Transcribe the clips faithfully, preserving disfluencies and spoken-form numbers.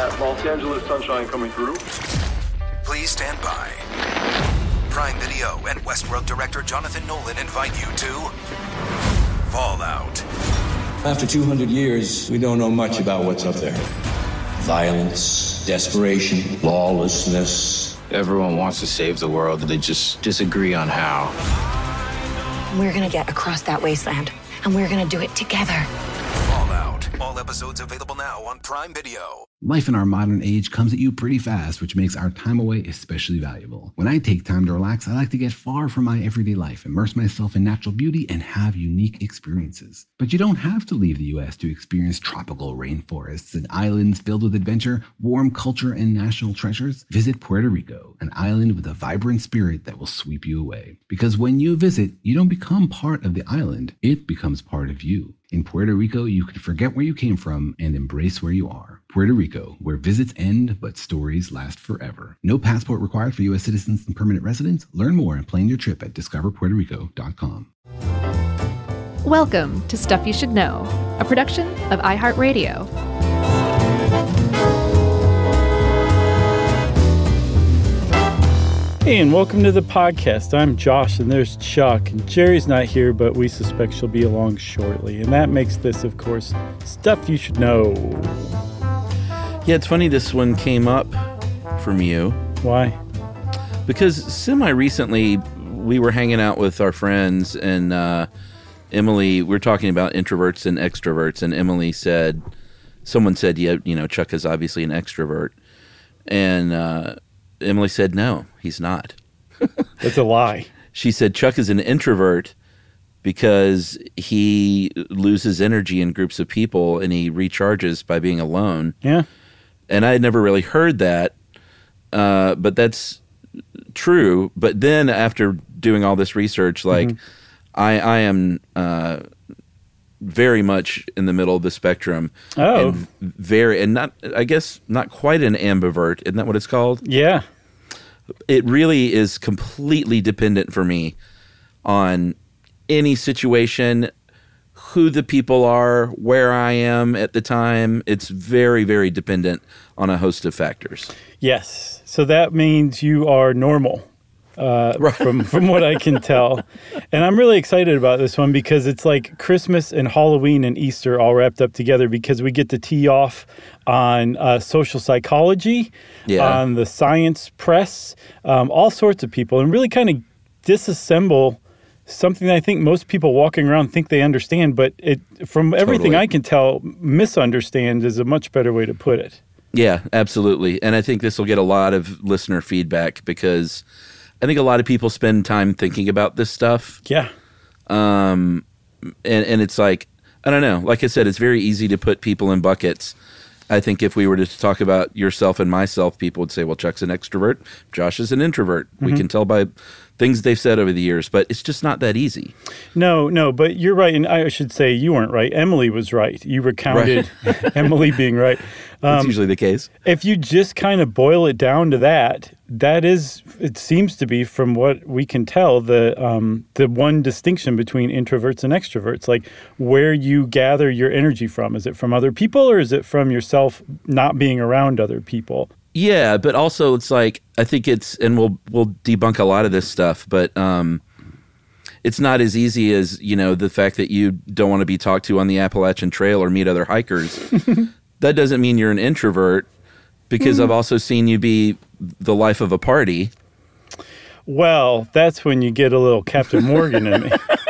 that Los Angeles sunshine coming through. Please stand by. Prime Video and Westworld director Jonathan Nolan invite you to Fallout. After two hundred years, we don't know much about what's up there. Violence, desperation, lawlessness. Everyone wants to save the world, they just disagree on how. We're gonna get across that wasteland, and we're gonna do it together. Fallout. All episodes available now on Prime Video. Life in our modern age comes at you pretty fast, which makes our time away especially valuable. When I take time to relax, I like to get far from my everyday life, immerse myself in natural beauty, and have unique experiences. But you don't have to leave the U S to experience tropical rainforests and islands filled with adventure, warm culture, and national treasures. Visit Puerto Rico, an island with a vibrant spirit that will sweep you away. Because when you visit, you don't become part of the island, it becomes part of you. In Puerto Rico, you can forget where you came from and embrace where you are. Puerto Rico, where visits end, but stories last forever. No passport required for U S citizens and permanent residents. Learn more and plan your trip at discover puerto rico dot com. Welcome to Stuff You Should Know, a production of iHeartRadio. Hey, and welcome to the podcast. I'm Josh, and there's Chuck. And Jerry's not here, but we suspect she'll be along shortly. And that makes this, of course, Stuff You Should Know. Yeah, it's funny this one came up from you. Why? Because semi-recently, we were hanging out with our friends, and uh, Emily, we were talking about introverts and extroverts, and Emily said, someone said, yeah, you know, Chuck is obviously an extrovert. And uh, Emily said, no, he's not. That's a lie. She said Chuck is an introvert because he loses energy in groups of people and he recharges by being alone. Yeah. And I had never really heard that, uh, but that's true. But then after doing all this research, like mm-hmm. I, I am uh, very much in the middle of the spectrum. Oh. And very, and not, I guess, not quite an ambivert. Isn't that what it's called? Yeah. It really is completely dependent for me on any situation, who the people are, where I am at the time. It's very, very dependent on a host of factors. Yes. So that means you are normal, uh, right. from, from what I can tell. And I'm really excited about this one because it's like Christmas and Halloween and Easter all wrapped up together because we get to tee off on uh, social psychology, yeah. on the science press, um, all sorts of people, and really kind of disassemble something that I think most people walking around think they understand, but it, from everything Totally. I can tell, misunderstand is a much better way to put it. Yeah, absolutely. And I think this will get a lot of listener feedback because I think a lot of people spend time thinking about this stuff. Yeah. Um, and, and it's like, I don't know, like I said, it's very easy to put people in buckets. I think if we were to talk about yourself and myself, people would say, well, Chuck's an extrovert, Josh is an introvert. Mm-hmm. We can tell by things they've said over the years, but it's just not that easy. No, no, but you're right. And I should say you weren't right. Emily was right. You recounted right. Emily being right. Um, That's usually the case. If you just kind of boil it down to that, that is, it seems to be, from what we can tell, the um, the one distinction between introverts and extroverts, like where you gather your energy from. Is it from other people or is it from yourself not being around other people? Yeah, but also it's like, I think it's, and we'll we'll debunk a lot of this stuff, but um, it's not as easy as, you know, the fact that you don't want to be talked to on the Appalachian Trail or meet other hikers. That doesn't mean you're an introvert, because mm. I've also seen you be the life of a party. Well, that's when you get a little Captain Morgan in me.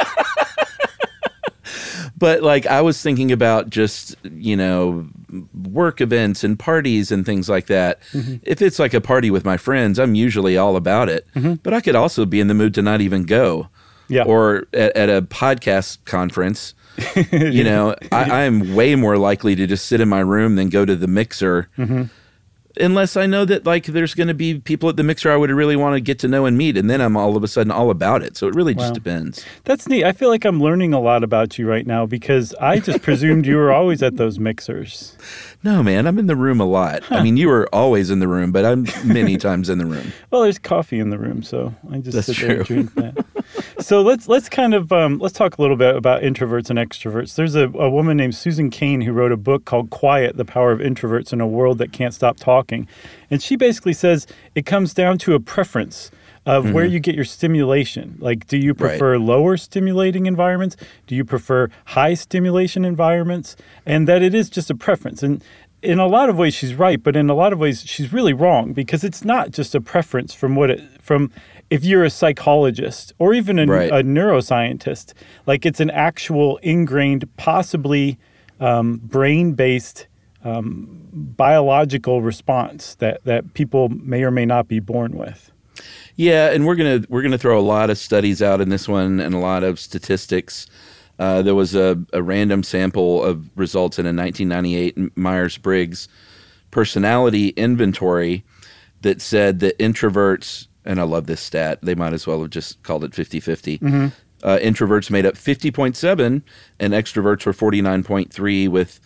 But like I was thinking about just, you know, work events and parties and things like that. Mm-hmm. If it's like a party with my friends, I'm usually all about it. Mm-hmm. But I could also be in the mood to not even go. Yeah. Or at, at a podcast conference, you know, I, I'm way more likely to just sit in my room than go to the mixer. Mm-hmm. Unless I know that like there's going to be people at the mixer I would really want to get to know and meet, and then I'm all of a sudden all about it. So it really just wow. depends. That's neat. I feel like I'm learning a lot about you right now because I just presumed you were always at those mixers. No, man, I'm in the room a lot. Huh. I mean, you were always in the room, but I'm many times in the room. Well, there's coffee in the room, so I just That's sit true. there and drink that. So let's let's kind of um, let's talk a little bit about introverts and extroverts. There's a, a woman named Susan Cain who wrote a book called Quiet, The Power of Introverts in a World That Can't Stop Talking. And she basically says it comes down to a preference of mm-hmm. where you get your stimulation. Like, do you prefer right. lower stimulating environments? Do you prefer high stimulation environments? And that it is just a preference. And in a lot of ways, she's right, but in a lot of ways, she's really wrong, because it's not just a preference from what it, from if you're a psychologist or even a, right. a neuroscientist. Like, it's an actual ingrained, possibly um, brain-based um, biological response that, that people may or may not be born with. Yeah, and we're gonna we're gonna throw a lot of studies out in this one and a lot of statistics. Uh, there was a, a random sample of results in a nineteen ninety-eight Myers-Briggs personality inventory that said that introverts, and I love this stat, they might as well have just called it fifty-fifty. Mm-hmm. Uh, introverts made up fifty point seven and extroverts were forty-nine point three, with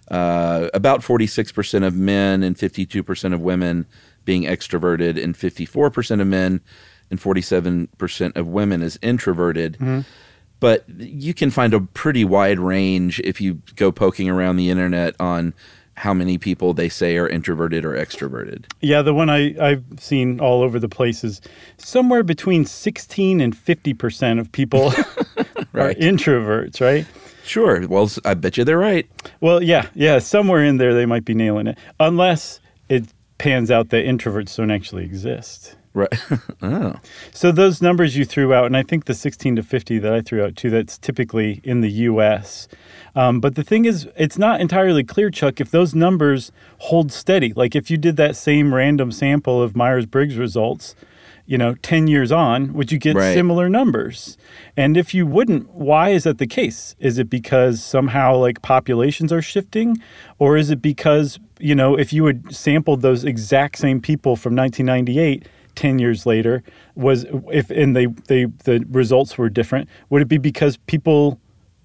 uh, about forty-six percent of men and fifty-two percent of women being extroverted, and fifty-four percent of men and forty-seven percent of women as introverted. Mm-hmm. But you can find a pretty wide range if you go poking around the internet on how many people they say are introverted or extroverted. Yeah, the one I, I've seen all over the place is somewhere between sixteen and fifty percent of people right. are introverts, right? Sure. Well, I bet you they're right. Well, yeah, yeah. Somewhere in there they might be nailing it. Unless it pans out that introverts don't actually exist. Right. Oh. So those numbers you threw out, and I think the sixteen to fifty that I threw out too, that's typically in the U S. Um, but the thing is, it's not entirely clear, Chuck, if those numbers hold steady. Like if you did that same random sample of Myers-Briggs results, you know, ten years on, would you get right. similar numbers? And if you wouldn't, why is that the case? Is it because somehow like populations are shifting? Or is it because, you know, if you had sampled those exact same people from nineteen ninety-eight, ten years later, was if and they, they the results were different, would it be because people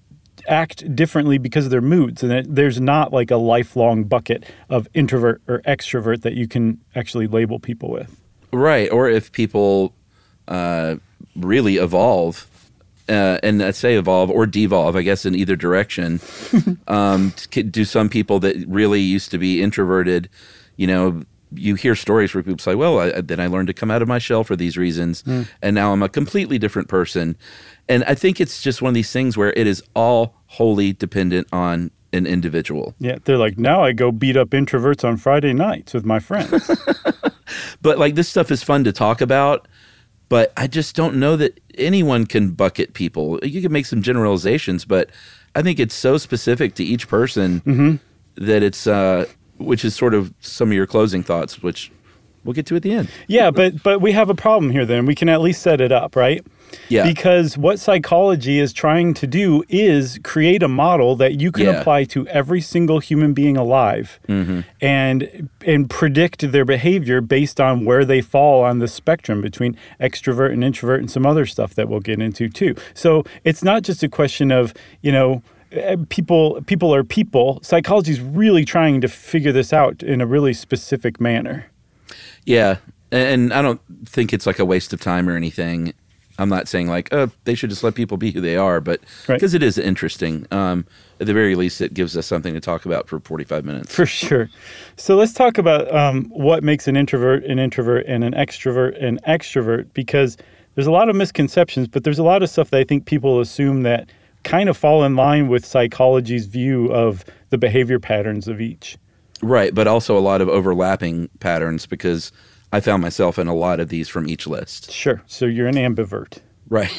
act differently because of their moods, and that there's not like a lifelong bucket of introvert or extrovert that you can actually label people with? Right. Or if people uh, really evolve, uh, and I say evolve or devolve, I guess in either direction, um, do some people that really used to be introverted, you know, you hear stories where people say, well, I, then I learned to come out of my shell for these reasons, mm. and now I'm a completely different person. And I think it's just one of these things where it is all wholly dependent on an individual. Yeah, they're like, now I go beat up introverts on Friday nights with my friends. But like this stuff is fun to talk about, but I just don't know that anyone can bucket people. You can make some generalizations, but I think it's so specific to each person mm-hmm. that it's, uh, which is sort of some of your closing thoughts, which we'll get to at the end. Yeah, but but we have a problem here then. We can at least set it up, right? Yeah. Because what psychology is trying to do is create a model that you can yeah. apply to every single human being alive mm-hmm. and and predict their behavior based on where they fall on the spectrum between extrovert and introvert and some other stuff that we'll get into too. So it's not just a question of, you know, people people are people. Psychology is really trying to figure this out in a really specific manner. Yeah, and I don't think it's like a waste of time or anything. I'm not saying like, oh, they should just let people be who they are, but because right. it is interesting. Um, at the very least, it gives us something to talk about for forty-five minutes. For sure. So let's talk about um, what makes an introvert an introvert and an extrovert an extrovert, because there's a lot of misconceptions, but there's a lot of stuff that I think people assume that kind of fall in line with psychology's view of the behavior patterns of each. Right, but also a lot of overlapping patterns, because I found myself in a lot of these from each list. Sure. So you're an ambivert. Right.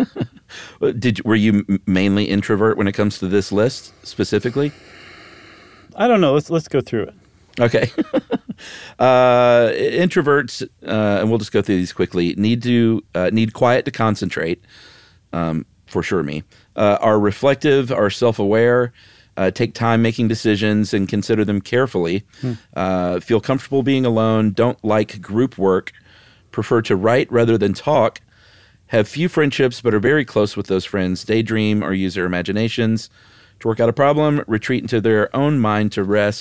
Did were you mainly introvert when it comes to this list specifically? I don't know. Let's let's go through it. Okay. uh, introverts, uh, and we'll just go through these quickly, need to uh, need quiet to concentrate. Um, for sure, me. Uh, are reflective, are self-aware, uh, take time making decisions and consider them carefully, hmm. uh, feel comfortable being alone, don't like group work, prefer to write rather than talk, have few friendships but are very close with those friends, daydream or use their imaginations to work out a problem, retreat into their own mind to rest,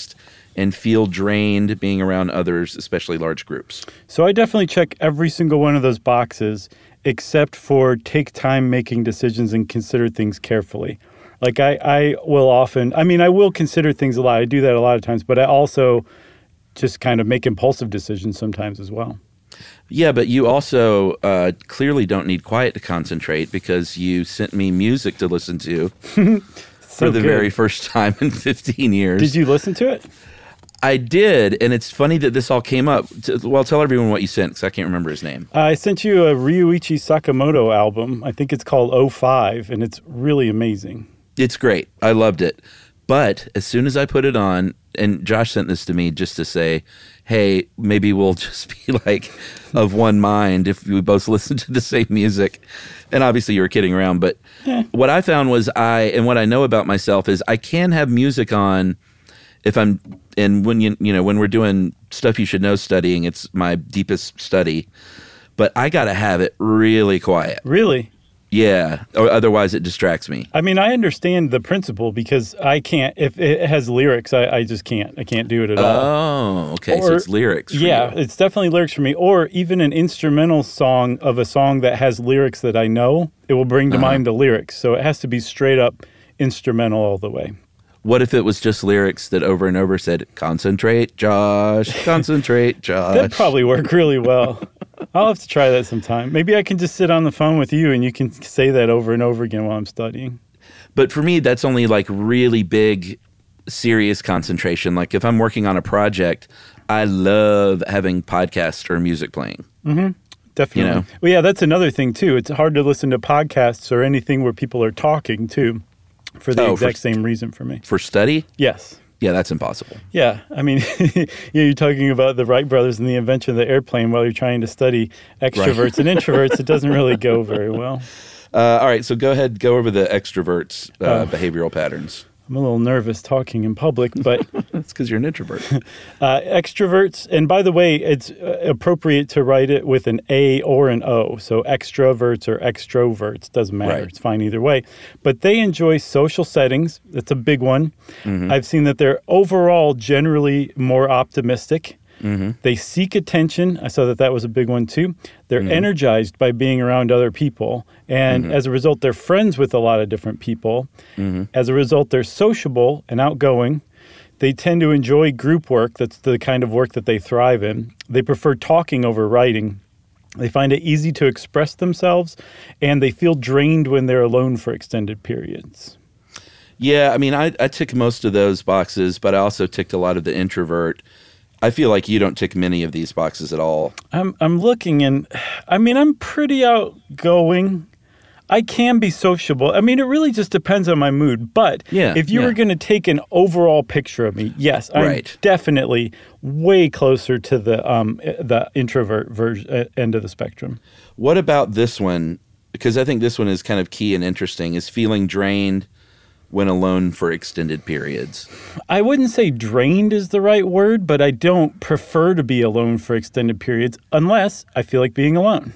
and feel drained being around others, especially large groups. So I definitely check every single one of those boxes, except for take time making decisions and consider things carefully. Like I, I will often, I mean, I will consider things a lot. I do that a lot of times, but I also just kind of make impulsive decisions sometimes as well. Yeah, but you also uh, clearly don't need quiet to concentrate because you sent me music to listen to so for the good. very first time in fifteen years. Did you listen to it? I did, and it's funny that this all came up. Well, tell everyone what you sent, because I can't remember his name. Uh, I sent you a Ryuichi Sakamoto album. I think it's called oh five, and it's really amazing. It's great. I loved it. But as soon as I put it on, and Josh sent this to me just to say, hey, maybe we'll just be like of one mind if we both listen to the same music. And obviously you were kidding around, but Eh. what I found was I, and what I know about myself is I can have music on if I'm, and when you, you know, when we're doing stuff you should know studying, it's my deepest study, but I got to have it really quiet. Really? Yeah, or otherwise it distracts me. I mean, I understand the principle because I can't, if it has lyrics, I, I just can't. I can't do it at all. Oh, okay. so Or- it's lyrics. For Yeah, you. it's definitely lyrics for me. Or even an instrumental song of a song that has lyrics that I know, it will bring to Uh-huh. mind the lyrics. So it has to be straight up instrumental all the way. What if it was just lyrics that over and over said, concentrate, Josh, concentrate, Josh? That'd probably work really well. I'll have to try that sometime. Maybe I can just sit on the phone with you and you can say that over and over again while I'm studying. But for me, that's only like really big, serious concentration. Like if I'm working on a project, I love having podcast or music playing. Definitely. You know? Well, yeah, that's another thing too. It's hard to listen to podcasts or anything where people are talking too, for the Oh, for- exact same reason for me. For study? Yes. Yeah, that's impossible. Yeah. I mean, you know, you're talking about the Wright brothers and the invention of the airplane while you're trying to study extroverts and introverts. It doesn't really go very well. Uh, all right, so go ahead, go over the extroverts' uh, Oh. behavioral patterns. I'm a little nervous talking in public, but That's because you're an introvert. uh, extroverts, and by the way, it's uh, appropriate to write it with an A or an O. So extroverts or extroverts, doesn't matter. Right. It's fine either way. But they enjoy social settings. That's a big one. I've seen that they're overall generally more optimistic. They seek attention. I saw that that was a big one too. They're energized by being around other people. And as a result, they're friends with a lot of different people. As a result, they're sociable and outgoing. They tend to enjoy group work. That's the kind of work that they thrive in. They prefer talking over writing. They find it easy to express themselves, and they feel drained when they're alone for extended periods. Yeah, I mean, I, I tick most of those boxes, but I also ticked a lot of the introvert. I feel like you don't tick many of these boxes at all. I'm I'm looking, and I mean, I'm pretty outgoing. I can be sociable. I mean, it really just depends on my mood. But Yeah, if you yeah. were going to take an overall picture of me, yes, I'm Right. definitely way closer to the um the introvert version uh, end of the spectrum. What about this one? Because I think this one is kind of key and interesting, is feeling drained when alone for extended periods. I wouldn't say drained is the right word, but I don't prefer to be alone for extended periods unless I feel like being alone.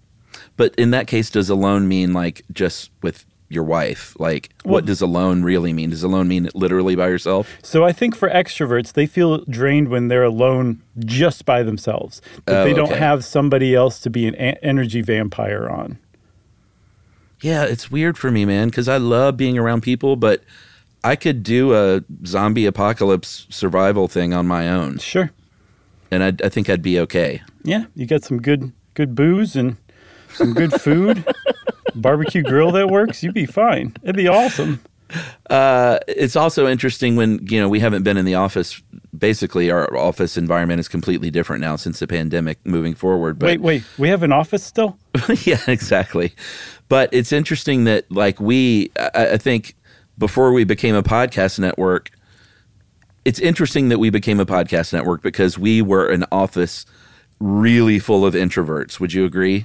But in that case, does alone mean like just with your wife? Like, Well- what does alone really mean? Does alone mean literally by yourself? So I think for extroverts, they feel drained when they're alone just by themselves. That Oh, they don't okay. have somebody else to be an a- energy vampire on. Yeah, it's weird for me, man, because I love being around people, but I could do a zombie apocalypse survival thing on my own, Sure. and I, I think I'd be okay. Yeah, you got some good good booze and some good food, barbecue grill that works. You'd be fine. It'd be awesome. Uh, it's also interesting when, you know, we haven't been in the office. Basically, our office environment is completely different now since the pandemic moving forward. But Wait, wait. We have an office still? yeah, exactly. But it's interesting that, like, we, I, I think before we became a podcast network, it's interesting that we became a podcast network because we were an office really full of introverts. Would you agree?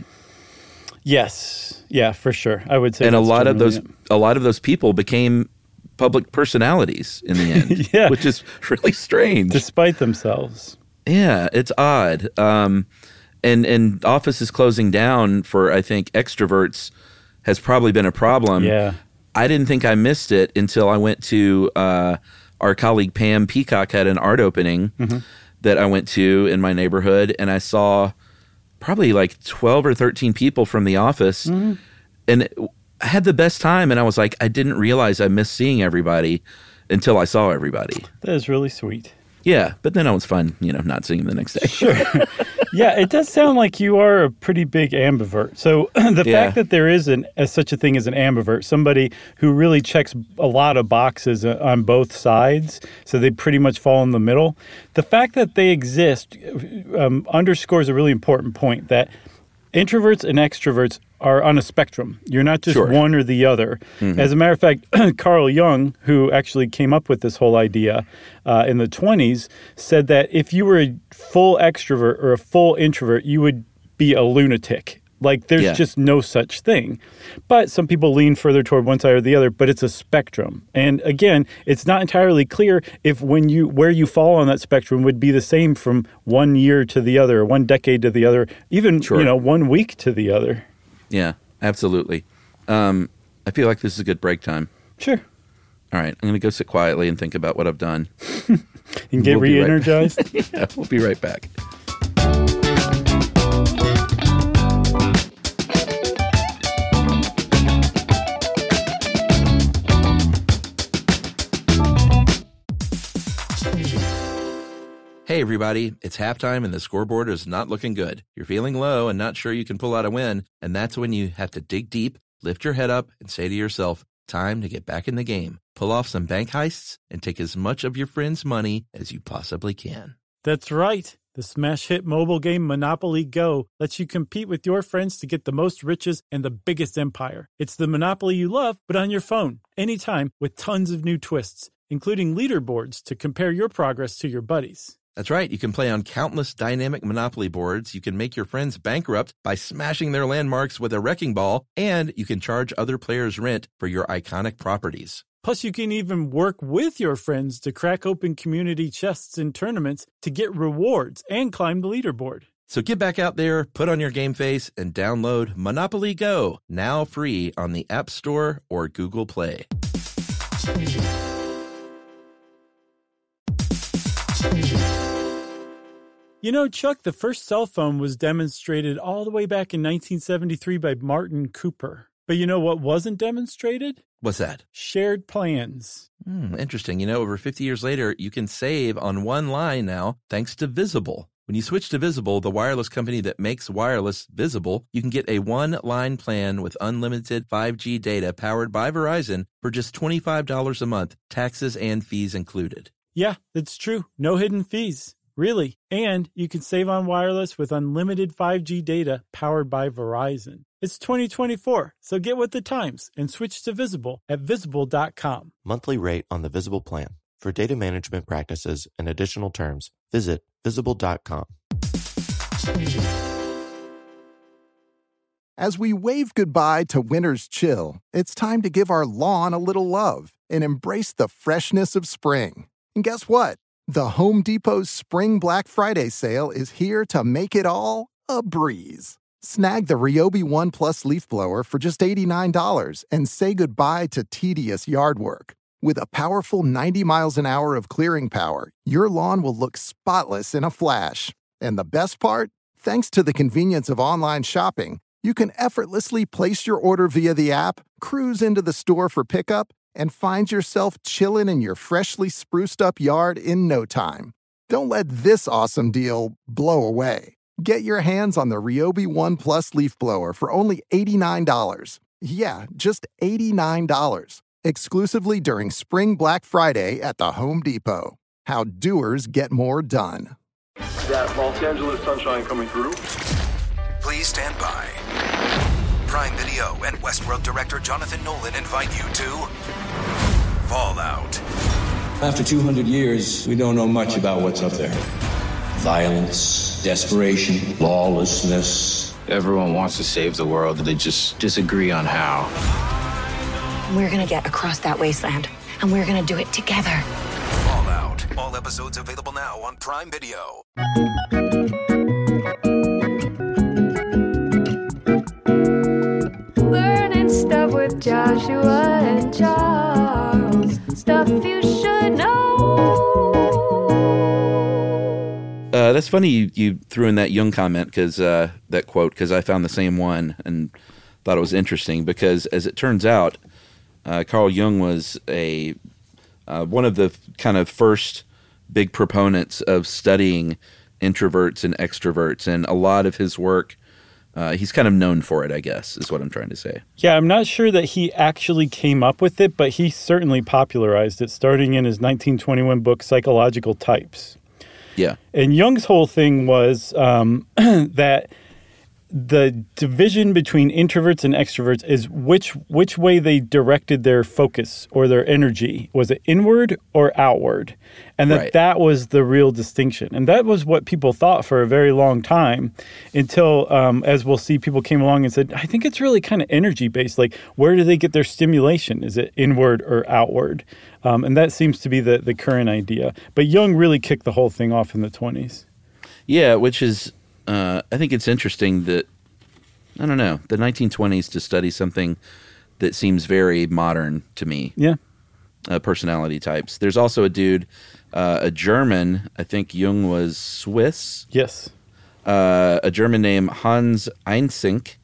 Yes. Yeah, for sure. I would say. And a that's lot of generally those, a lot of those people became public personalities in the end, Yeah. which is really it. strange. Despite themselves. Yeah, it's odd. Um, and and offices closing down for, I think, extroverts has probably been a problem. Yeah. I didn't think I missed it until I went to uh, our colleague Pam Peacock had an art opening mm-hmm. that I went to in my neighborhood, and I saw probably like twelve or thirteen people from the office, mm-hmm. and I had the best time, and I was like, I didn't realize I missed seeing everybody until I saw everybody. That is really sweet. Yeah, but then it was fun, you know, not seeing them the next day. Sure. Yeah, it does sound like you are a pretty big ambivert. So the yeah. fact that there is an, as such a thing as an ambivert, somebody who really checks a lot of boxes on both sides, so they pretty much fall in the middle, the fact that they exist um, underscores a really important point that introverts and extroverts are on a spectrum. You're not just sure. one or the other. Mm-hmm. As a matter of fact, Carl Jung, who actually came up with this whole idea uh, in the twenties, said that if you were a full extrovert or a full introvert, you would be a lunatic. Like, there's yeah. just no such thing. But some people lean further toward one side or the other, but it's a spectrum. And again, it's not entirely clear if when you where you fall on that spectrum would be the same from one year to the other, one decade to the other, even, sure. you know, one week to the other. Yeah, absolutely. Um, I feel like this is a good break time. Sure. All right, I'm going to go sit quietly and think about what I've done. And get we'll re-energized? Right yeah, we'll be right back. Hey everybody, it's halftime and the scoreboard is not looking good. You're feeling low and not sure you can pull out a win, and that's when you have to dig deep, lift your head up, and say to yourself, time to get back in the game. Pull off some bank heists and take as much of your friends' money as you possibly can. That's right. The smash hit mobile game Monopoly Go lets you compete with your friends to get the most riches and the biggest empire. It's the Monopoly you love, but on your phone, anytime, with tons of new twists, including leaderboards to compare your progress to your buddies. That's right. You can play on countless dynamic Monopoly boards. You can make your friends bankrupt by smashing their landmarks with a wrecking ball, and you can charge other players rent for your iconic properties. Plus, you can even work with your friends to crack open community chests in tournaments to get rewards and climb the leaderboard. So get back out there, put on your game face, and download Monopoly Go, now free on the App Store or Google Play. You know, Chuck, the first cell phone was demonstrated all the way back in nineteen seventy-three by Martin Cooper. But you know what wasn't demonstrated? What's that? Shared plans. Hmm, interesting. You know, over fifty years later, you can save on one line now thanks to Visible. When you switch to Visible, the wireless company that makes wireless visible, you can get a one-line plan with unlimited five G data powered by Verizon for just twenty-five dollars a month, taxes and fees included. Yeah, that's true. No hidden fees. Really. And you can save on wireless with unlimited five G data powered by Verizon. It's twenty twenty-four, so get with the times and switch to Visible at visible dot com. Monthly rate on the Visible plan. For data management practices and additional terms, visit visible dot com. As we wave goodbye to winter's chill, it's time to give our lawn a little love and embrace the freshness of spring. And guess what? The Home Depot's Spring Black Friday sale is here to make it all a breeze. Snag the Ryobi One Plus leaf blower for just eighty-nine dollars and say goodbye to tedious yard work. With a powerful ninety miles an hour of clearing power, your lawn will look spotless in a flash. And the best part? Thanks to the convenience of online shopping, you can effortlessly place your order via the app, cruise into the store for pickup, and find yourself chilling in your freshly spruced up yard in no time. Don't let this awesome deal blow away. Get your hands on the Ryobi One Plus leaf blower for only eighty-nine dollars. Yeah, just eighty-nine dollars. Exclusively during Spring Black Friday at the Home Depot. How doers get more done. That Los Angeles sunshine coming through. Please stand by. Prime Video and Westworld director Jonathan Nolan invite you to Fallout. After two hundred years, we don't know much about what's up there. Violence, desperation, lawlessness. Everyone wants to save the world, they just disagree on how. We're gonna get across that wasteland, and we're gonna do it together. Fallout. All episodes available now on Prime Video. Learning stuff with Joshua and Charles. Stuff you should know. Uh, that's funny you, you threw in that Jung comment, because uh, that quote, because I found the same one and thought it was interesting, because as it turns out, uh, Carl Jung was a uh, one of the kind of first big proponents of studying introverts and extroverts, and a lot of his work, uh, he's kind of known for it, I guess, is what I'm trying to say. Yeah, I'm not sure that he actually came up with it, but he certainly popularized it, starting in his nineteen twenty-one book, Psychological Types. Yeah. And Jung's whole thing was um, that the division between introverts and extroverts is which which way they directed their focus or their energy. Was it inward or outward? And that Right. that was the real distinction. And that was what people thought for a very long time until, um, as we'll see, people came along and said, I think it's really kind of energy-based. Like, where do they get their stimulation? Is it inward or outward? Um, and that seems to be the, the current idea. But Jung really kicked the whole thing off in the twenties. Yeah, which is, uh, I think it's interesting that, I don't know, the nineteen twenties to study something that seems very modern to me. Yeah. Uh, personality types. There's also a dude, uh, a German, I think Jung was Swiss. Yes. Uh, a German named Hans Eysenck.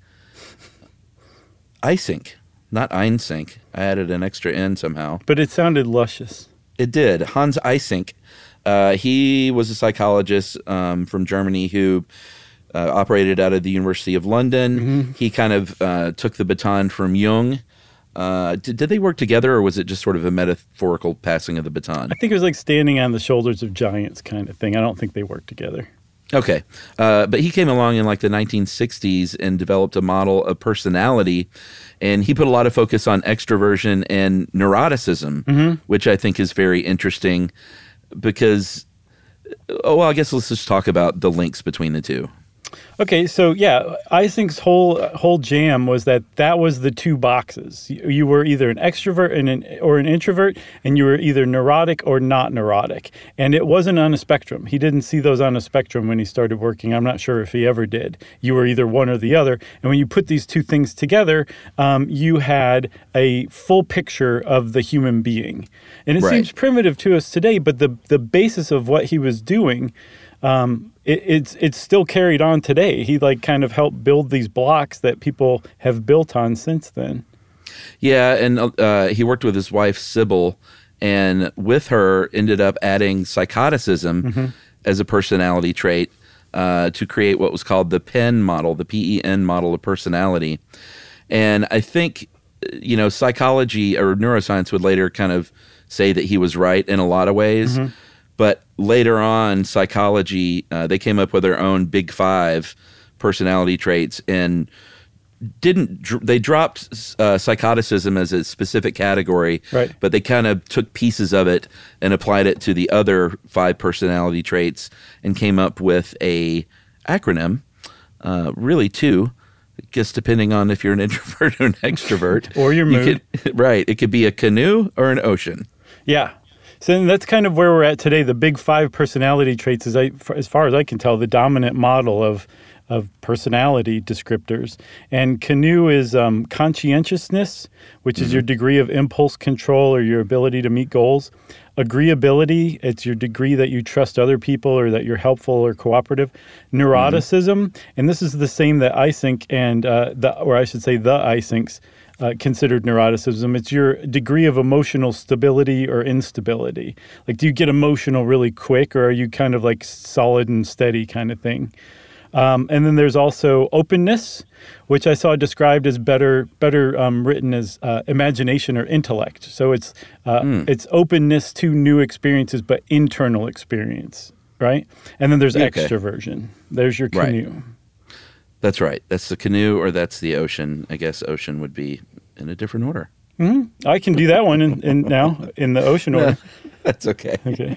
Eysenck, not Eysenck. I added an extra N somehow. But it sounded luscious. It did. Hans Eysenck. Uh, he was a psychologist um, from Germany who uh, operated out of the University of London. Mm-hmm. He kind of uh, took the baton from Jung. Uh, did, did they work together, or was it just sort of a metaphorical passing of the baton? I think it was like standing on the shoulders of giants kind of thing. I don't think they worked together. Okay. Uh, but he came along in like the nineteen sixties and developed a model of personality. And he put a lot of focus on extroversion and neuroticism, Mm-hmm. which I think is very interesting because, oh, well, I guess let's just talk about the links between the two. Okay, so yeah, Eysenck's whole whole jam was that that was the two boxes. You, you were either an extrovert and an, or an introvert, and you were either neurotic or not neurotic. And it wasn't on a spectrum. He didn't see those on a spectrum when he started working. I'm not sure if he ever did. You were either one or the other. And when you put these two things together, um, you had a full picture of the human being. And it Right. seems primitive to us today, but the the basis of what he was doing, um, it, it's it's still carried on today. He like kind of helped build these blocks that people have built on since then. Yeah, and uh, he worked with his wife, Sybil, and with her ended up adding psychoticism Mm-hmm. as a personality trait uh, to create what was called the Penn model, the P E N model of personality. And I think, you know, psychology or neuroscience would later kind of say that he was right in a lot of ways. Mm-hmm. But later on, psychology, uh, they came up with their own big five personality traits and didn't, dr- they dropped uh, psychoticism as a specific category, Right. but they kind of took pieces of it and applied it to the other five personality traits and came up with a acronym, uh, really two, I guess depending on if you're an introvert or an extrovert. Or your You mood. could- right. It could be a canoe or an ocean. Yeah. So that's kind of where we're at today. The big five personality traits, as, I, as far as I can tell, the dominant model of of personality descriptors. And canoe is um, conscientiousness, which is your degree of impulse control or your ability to meet goals. Agreeability, it's your degree that you trust other people or that you're helpful or cooperative. Neuroticism, and this is the same that Eysenck and, uh, the, or I should say the Eysencks, Uh, considered neuroticism. It's your degree of emotional stability or instability. Like, do you get emotional really quick, or are you kind of like solid and steady kind of thing? Um, and then there's also openness, which I saw described as better better um, written as uh, imagination or intellect. So it's uh, Mm. it's openness to new experiences, but internal experience, right? And then there's Yeah, okay. extroversion. There's your Right. canoe. That's right. That's the canoe or that's the ocean. I guess ocean would be in a different order. hmm I can do that one in, in now in the ocean order. That's okay. Okay.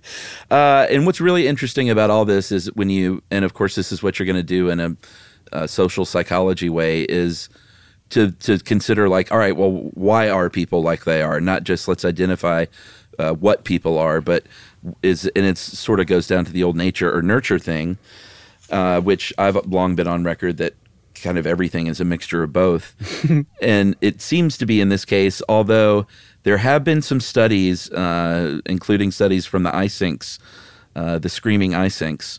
Uh, and what's really interesting about all this is when you, and of course this is what you're going to do in a, a social psychology way, is to to consider like, all right, well, why are people like they are? Not just let's identify uh, what people are, but is, and it sort of goes down to the old nature or nurture thing, uh, which I've long been on record that kind of everything is a mixture of both. And it seems to be in this case, although there have been some studies, uh, including studies from the iSinks, uh, the Screaming iSinks.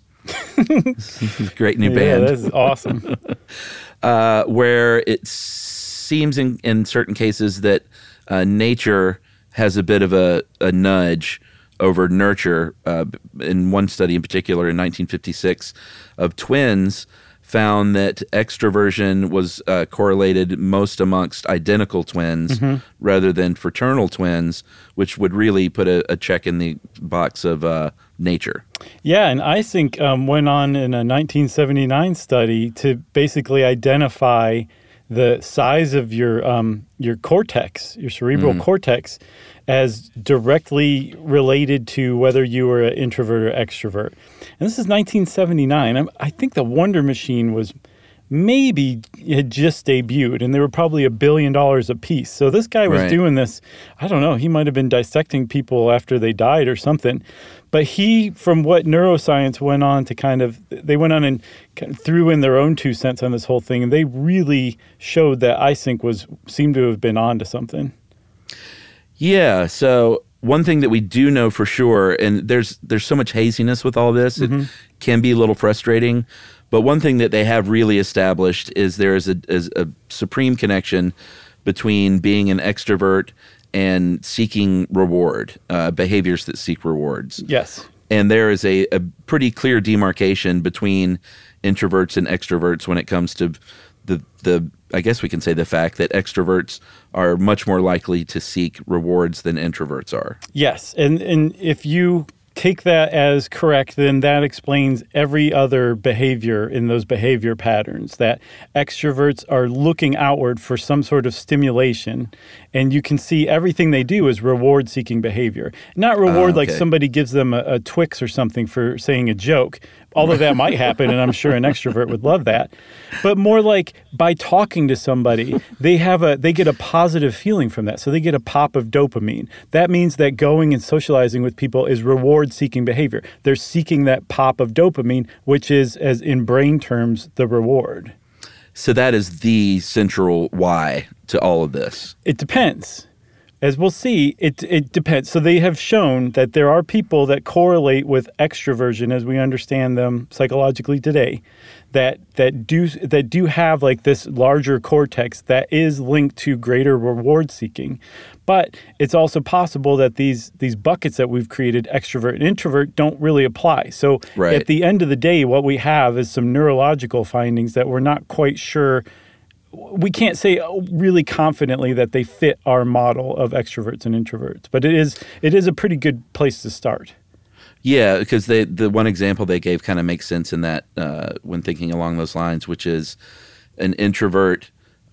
Great new yeah, band. Yeah, that's awesome. uh, where it seems in, in certain cases that uh, nature has a bit of a, a nudge over nurture. Uh, in one study in particular in nineteen fifty-six of twins, found that extroversion was uh, correlated most amongst identical twins Mm-hmm. rather than fraternal twins, which would really put a, a check in the box of uh, nature. Yeah, and iSink um, went on in a nineteen seventy-nine study to basically identify the size of your um, your cortex, your cerebral Mm. cortex, as directly related to whether you were an introvert or extrovert. And this is nineteen seventy-nine. I'm, I think the Wonder Machine was maybe had just debuted, and they were probably a billion dollars a piece. So this guy was Right. doing this, I don't know, he might have been dissecting people after they died or something. But he, from what neuroscience went on to kind of, they went on and kind of threw in their own two cents on this whole thing, and they really showed that iSink was, seemed to have been on to something. Yeah. So one thing that we do know for sure, and there's there's so much haziness with all this, Mm-hmm. it can be a little frustrating. But one thing that they have really established is there is a, is a supreme connection between being an extrovert and seeking reward, uh, behaviors that seek rewards. Yes. And there is a, a pretty clear demarcation between introverts and extroverts when it comes to the the I guess we can say the fact that extroverts are much more likely to seek rewards than introverts are. Yes, and and if you take that as correct, then that explains every other behavior in those behavior patterns, that extroverts are looking outward for some sort of stimulation, and you can see everything they do is reward-seeking behavior. Not reward Ah, like okay. somebody gives them a, a Twix or something for saying a joke, although that might happen, and I'm sure an extrovert would love that. But more like by talking to somebody, they have a they get a positive feeling from that. So they get a pop of dopamine. That means that going and socializing with people is reward-seeking behavior. They're seeking that pop of dopamine, which is, as in brain terms, the reward. So that is the central why to all of this. It depends. As we'll see, it it depends. So they have shown that there are people that correlate with extroversion as we understand them psychologically today, that that do that do have like this larger cortex that is linked to greater reward seeking. But it's also possible that these these buckets that we've created, extrovert and introvert, don't really apply. So Right. at the end of the day, what we have is some neurological findings that we're not quite sure. We can't say really confidently that they fit our model of extroverts and introverts, but it is it is a pretty good place to start. Yeah, because they the one example they gave kind of makes sense in that uh, when thinking along those lines, which is an introvert.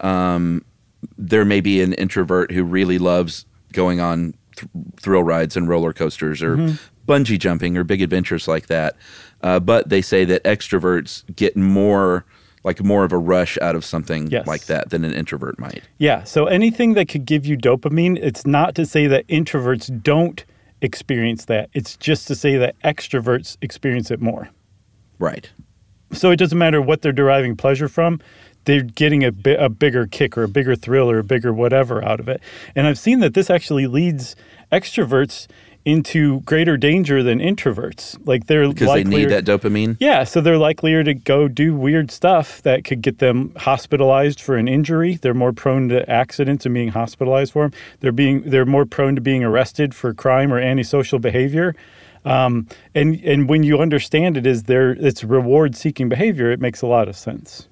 Um, there may be an introvert who really loves going on th- thrill rides and roller coasters or Mhm. bungee jumping or big adventures like that. Uh, but they say that extroverts get more like more of a rush out of something Yes. like that than an introvert might. Yeah, so anything that could give you dopamine, it's not to say that introverts don't experience that. It's just to say that extroverts experience it more. Right. So it doesn't matter what they're deriving pleasure from. They're getting a, bi- a bigger kick or a bigger thrill or a bigger whatever out of it. And I've seen that this actually leads extroverts into greater danger than introverts. Like they're Because they likelier- need that dopamine. Yeah, so they're likelier to go do weird stuff that could get them hospitalized for an injury. They're more prone to accidents and being hospitalized for them. They're being they're more prone to being arrested for crime or antisocial behavior. Um, and and when you understand it is there, it's reward-seeking behavior. It makes a lot of sense.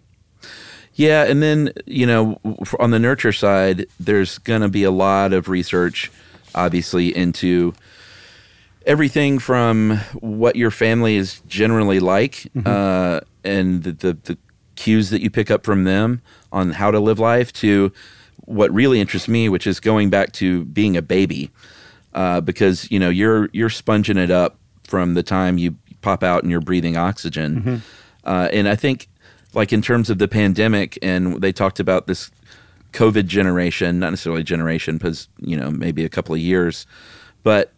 Yeah, and then, you know, f- on the nurture side, there's going to be a lot of research, obviously, into everything from what your family is generally like Mhm. uh, and the, the, the cues that you pick up from them on how to live life to what really interests me, which is going back to being a baby. Uh, because, you know, you're you're sponging it up from the time you pop out and you're breathing oxygen. Mhm. Uh, and I think, like in terms of the pandemic, and they talked about this COVID generation, not necessarily generation, because, you know, maybe a couple of years, but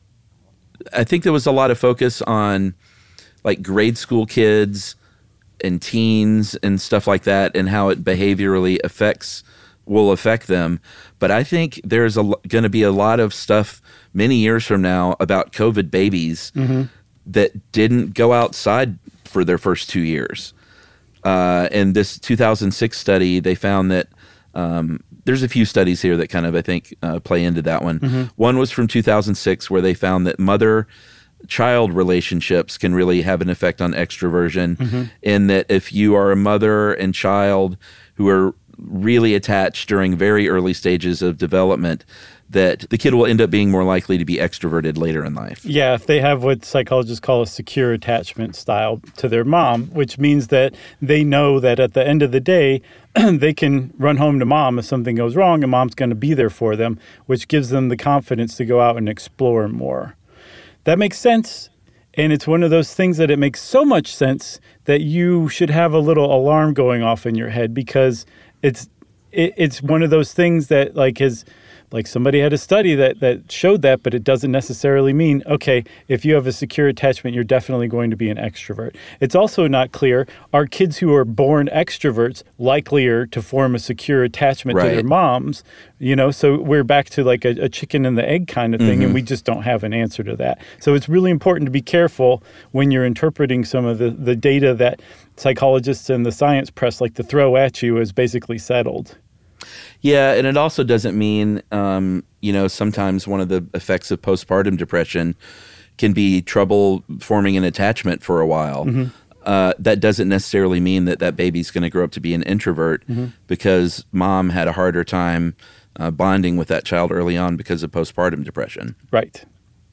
I think there was a lot of focus on like grade school kids and teens and stuff like that and how it behaviorally affects will affect them. But I think there's a, going to be a lot of stuff many years from now about COVID babies mm-hmm. that didn't go outside for their first two years. Uh, in this two thousand six study, they found that um, there's a few studies here that kind of, I think, uh, play into that one. Mm-hmm. One was from two thousand six where they found that mother-child relationships can really have an effect on extroversion, mm-hmm. in that if you are a mother and child who are really attached during very early stages of development, that the kid will end up being more likely to be extroverted later in life. Yeah, if they have what psychologists call a secure attachment style to their mom, which means that they know that at the end of the day, they can run home to mom if something goes wrong and mom's going to be there for them, which gives them the confidence to go out and explore more. That makes sense. And it's one of those things that it makes so much sense that you should have a little alarm going off in your head, because it's it, it's one of those things that like is like somebody had a study that that showed that, but it doesn't necessarily mean, okay, if you have a secure attachment, you're definitely going to be an extrovert. It's also not clear, are kids who are born extroverts likelier to form a secure attachment right. to their moms? You know, so we're back to like a, a chicken and the egg kind of thing, mm-hmm. and we just don't have an answer to that. So it's really important to be careful when you're interpreting some of the, the data that psychologists and the science press like to throw at you as basically settled. Yeah, and it also doesn't mean, um, you know, sometimes one of the effects of postpartum depression can be trouble forming an attachment for a while. Mm-hmm. Uh, that doesn't necessarily mean that that baby's going to grow up to be an introvert, mm-hmm. because mom had a harder time uh, bonding with that child early on because of postpartum depression. Right.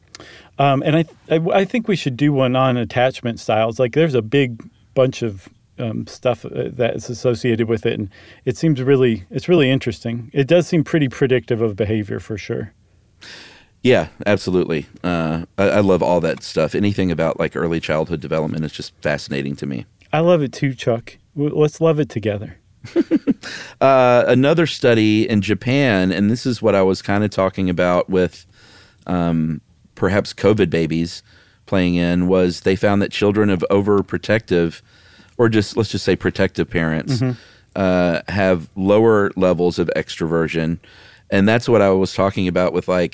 Um, and I, I I think we should do one on attachment styles. Like there's a big bunch of Um, stuff that is associated with it, and it seems really, it's really interesting. It does seem pretty predictive of behavior for sure. Yeah, absolutely. Uh, I, I love all that stuff. Anything about like early childhood development is just fascinating to me. I love it too, Chuck. W- let's love it together. uh, another study in Japan, and this is what I was kind of talking about with um, perhaps COVID babies playing in, was they found that children of overprotective, or just let's just say protective parents, mm-hmm. uh, have lower levels of extroversion. And that's what I was talking about with like,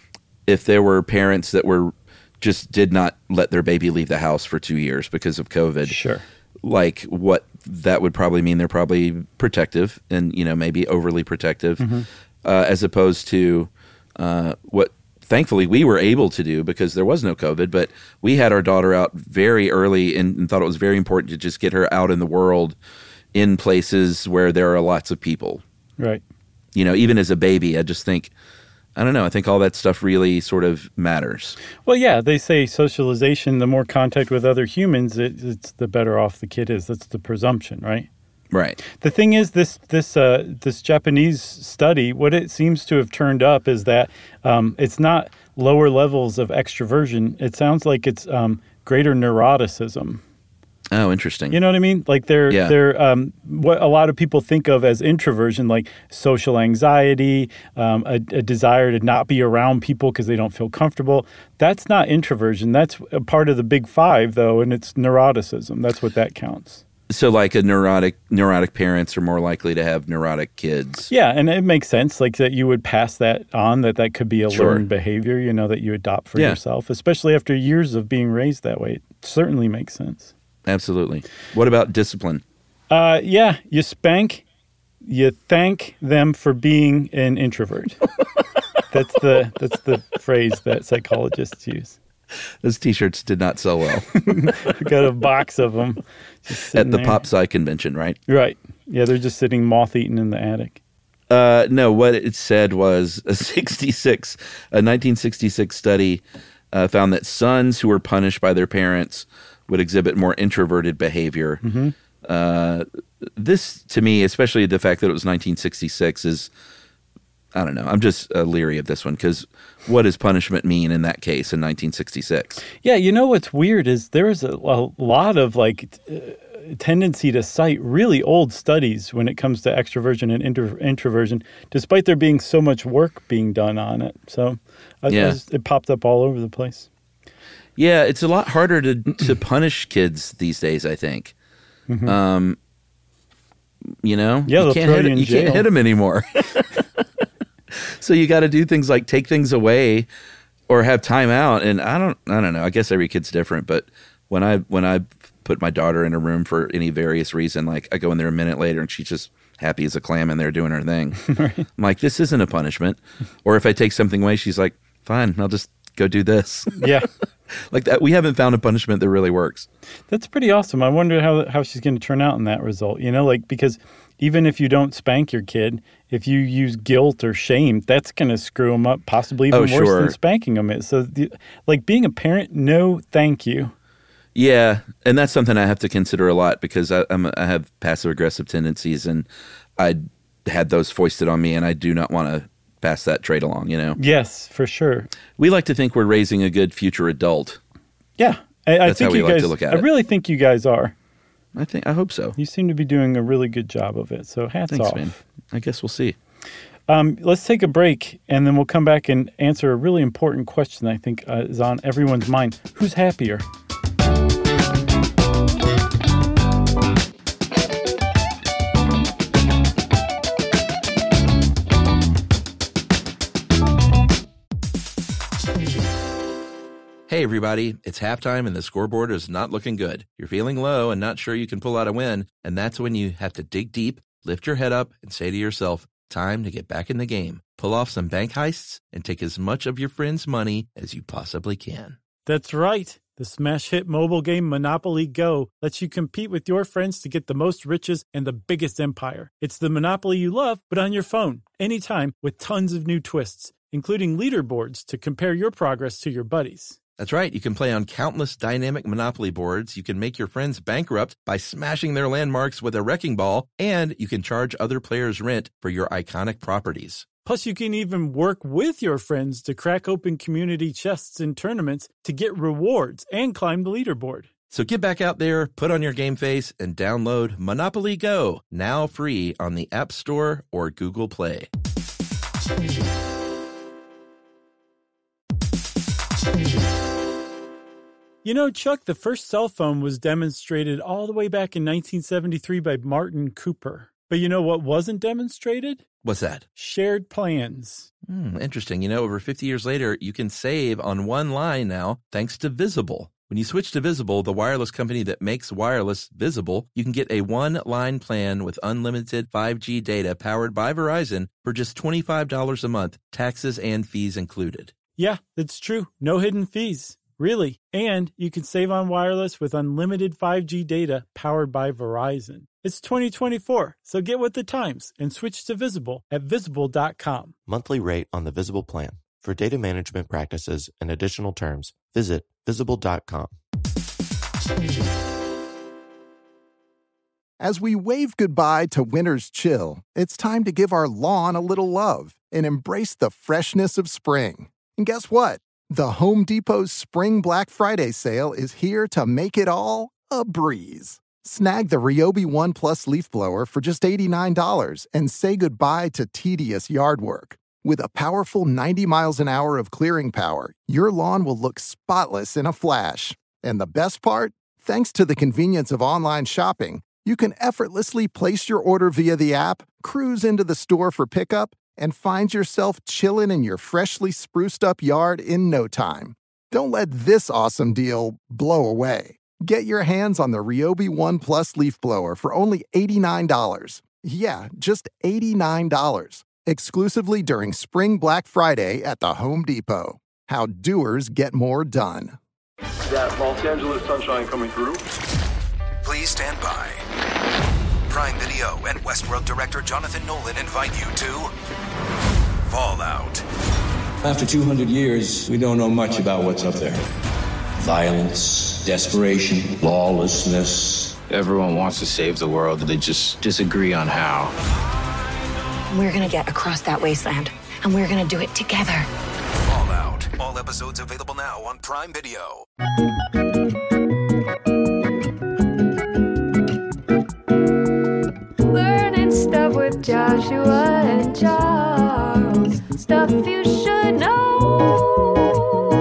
if there were parents that were just did not let their baby leave the house for two years because of COVID. Sure. Like what that would probably mean, they're probably protective and, you know, maybe overly protective, mm-hmm. uh, as opposed to uh, what thankfully we were able to do because there was no COVID, but we had our daughter out very early and, and thought it was very important to just get her out in the world in places where there are lots of people. Right. You know, even as a baby, I just think, I don't know, I think all that stuff really sort of matters. Well, yeah, they say socialization, the more contact with other humans, it, it's the better off the kid is. That's the presumption, right? Right. The thing is, this this uh, this Japanese study, what it seems to have turned up is that um, it's not lower levels of extroversion. It sounds like it's um, greater neuroticism. Oh, interesting. You know what I mean? Like they're yeah. they're um, what a lot of people think of as introversion, like social anxiety, um, a, a desire to not be around people because they don't feel comfortable. That's not introversion. That's a part of the big five, though, and it's neuroticism. That's what that counts. So like a neurotic neurotic parents are more likely to have neurotic kids. Yeah, and it makes sense like that you would pass that on, that that could be a sure. learned behavior, you know, that you adopt for yeah. yourself, especially after years of being raised that way. It certainly makes sense. Absolutely. What about discipline? Uh, yeah, you spank, you thank them for being an introvert. that's the that's the phrase that psychologists use. Those T-shirts did not sell well. We got a box of them at the there. Pop Sci convention, right? Right. Yeah, they're just sitting moth-eaten in the attic. Uh, no, what it said was a sixty-six, a nineteen sixty-six study uh, found that sons who were punished by their parents would exhibit more introverted behavior. Mm-hmm. Uh, this, to me, especially the fact that it was nineteen sixty-six, is, I don't know, I'm just uh, leery of this one, because what does punishment mean in that case in nineteen sixty-six? Yeah, you know what's weird is there is a, a lot of like t- uh, tendency to cite really old studies when it comes to extroversion and intro- introversion, despite there being so much work being done on it. So I, yeah. I just, it popped up all over the place. Yeah, it's a lot harder to, to punish kids these days, I think. Mm-hmm. Um, You know, Yeah, you they'll can't throw hit you in you can't jail. hit them anymore. So you got to do things like take things away or have time out. And I don't, I don't know. I guess every kid's different. But when I when I put my daughter in a room for any various reason, like I go in there a minute later and she's just happy as a clam in there doing her thing. Right. I'm like, this isn't a punishment. Or if I take something away, she's like, fine, I'll just go do this. Yeah. Like that. We haven't found a punishment that really works. That's pretty awesome. I wonder how how she's going to turn out in that result. You know, like because even if you don't spank your kid, if you use guilt or shame, that's going to screw them up, possibly even Oh, worse sure. than spanking them is. So, the, like being a parent, no, thank you. Yeah, and that's something I have to consider a lot because I, I'm, I have passive aggressive tendencies, and I had those foisted on me, and I do not want to pass that trait along. You know. Yes, for sure. We like to think we're raising a good future adult. Yeah, I, I That's think how we you like guys. to look at I it. really think you guys are. I think I hope so. You seem to be doing a really good job of it. So hats Thanks, off. man. I guess we'll see. Um, let's take a break, and then we'll come back and answer a really important question I think uh, is on everyone's mind. Who's happier? Hey, everybody, it's halftime and the scoreboard is not looking good. You're feeling low and not sure you can pull out a win, and that's when you have to dig deep, lift your head up, and say to yourself, time to get back in the game. Pull off some bank heists and take as much of your friends' money as you possibly can. That's right. The smash hit mobile game Monopoly Go lets you compete with your friends to get the most riches and the biggest empire. It's the Monopoly you love, but on your phone, anytime, with tons of new twists, including leaderboards to compare your progress to your buddies. That's right. You can play on countless dynamic Monopoly boards. You can make your friends bankrupt by smashing their landmarks with a wrecking ball, and you can charge other players rent for your iconic properties. Plus, you can even work with your friends to crack open community chests in tournaments to get rewards and climb the leaderboard. So get back out there, put on your game face, and download Monopoly Go, now free on the App Store or Google Play. You know, Chuck, the first cell phone was demonstrated all the way back in nineteen seventy-three by Martin Cooper. But you know what wasn't demonstrated? What's that? Shared plans. Hmm, interesting. You know, over fifty years later, you can save on one line now thanks to Visible. When you switch to Visible, the wireless company that makes wireless visible, you can get a one-line plan with unlimited five G data powered by Verizon for just twenty-five dollars a month, taxes and fees included. Yeah, that's true. No hidden fees. Really. And you can save on wireless with unlimited five G data powered by Verizon. It's twenty twenty-four, so get with the times and switch to Visible at visible dot com. Monthly rate on the Visible plan. For data management practices and additional terms, visit visible dot com. As we wave goodbye to winter's chill, it's time to give our lawn a little love and embrace the freshness of spring. And guess what? The Home Depot's Spring Black Friday sale is here to make it all a breeze. Snag the Ryobi One Plus leaf blower for just eighty-nine dollars and say goodbye to tedious yard work. With a powerful ninety miles an hour of clearing power, your lawn will look spotless in a flash. And the best part? Thanks to the convenience of online shopping, you can effortlessly place your order via the app, cruise into the store for pickup, and find yourself chilling in your freshly spruced up yard in no time. Don't let this awesome deal blow away. Get your hands on the Ryobi One Plus leaf blower for only eighty-nine dollars. Yeah, just eighty-nine dollars. Exclusively during Spring Black Friday at the Home Depot. How doers get more done. That Los Angeles sunshine coming through. Please stand by. Prime Video and Westworld director Jonathan Nolan invite you to Fallout. After two hundred years, we don't know much about what's up there. Violence, desperation, lawlessness. Everyone wants to save the world, they just disagree on how. We're gonna get across that wasteland, and we're gonna do it together. Fallout. All episodes available now on Prime Video. Learning stuff with Joshua and Charles. Stuff you should know.